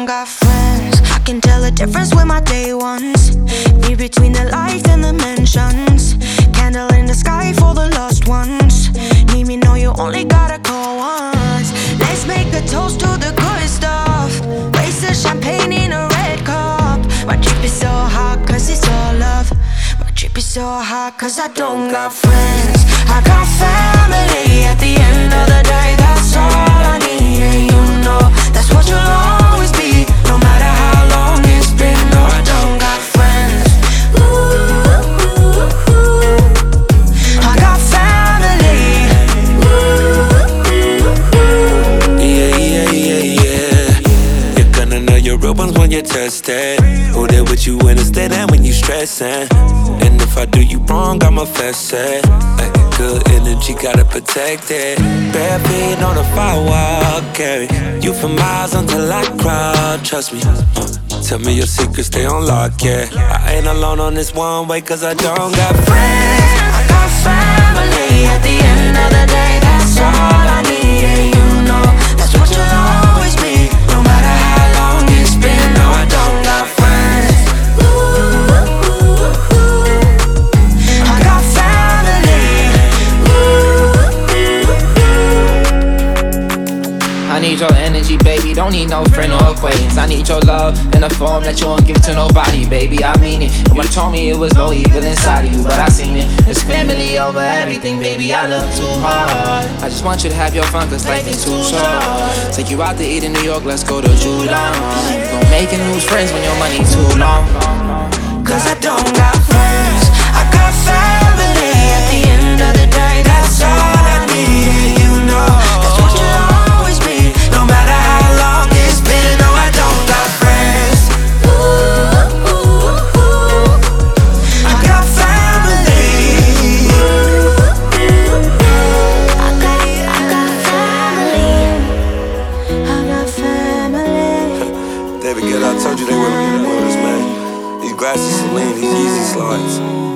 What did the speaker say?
don't got friends. I can tell the difference with my day ones. Be between the lights and the mansions. Candle in the sky for the lost ones. Need me, know you only gotta call once. Let's make a toast to the good stuff. Raise the champagne in a red cup. My trip is so hot cause it's all love. My trip is so hot cause I don't got friends. I got family at the end of the day. That's all I need, and you know that's what you'll always be. No matter how long it's been. No, I don't got friends. Ooh, I got family. Yeah. You're gonna know your real ones when you're tested. Who there with you when it's dead and when you stressing. And if I do you wrong, I'ma fess it. Good energy, gotta protect it. Bare feet on the firewall, carry you for miles until I crawl. Trust me. Tell me your secrets, stay on lock, yeah. I ain't alone on this one way, cause I don't got friends. I got family at the end of the day. That's all I need, and you know that's what you'll always be. No matter how long it's been. No, I don't got friends. I got family. I need your energy, baby, don't need no friend or acquaintance. I need your love in a form that you won't give to nobody, baby, I mean it. And when you told me it was no evil inside of you, but I seen it. It's family over everything, baby, I love too hard. I just want you to have your fun, cause life is too short. Take you out to eat in New York, let's go to Judon. You gon' make and lose friends when your money too long. Cause I don't got friends. I got family at the end of the day. That's all I need, you know that's what you'll always be. No matter how long it's been. No, I don't got friends. I got family. I got family. I got family. David Guetta, I told you they wouldn't be with us, man. These glasses Celine, these Yeezy slides.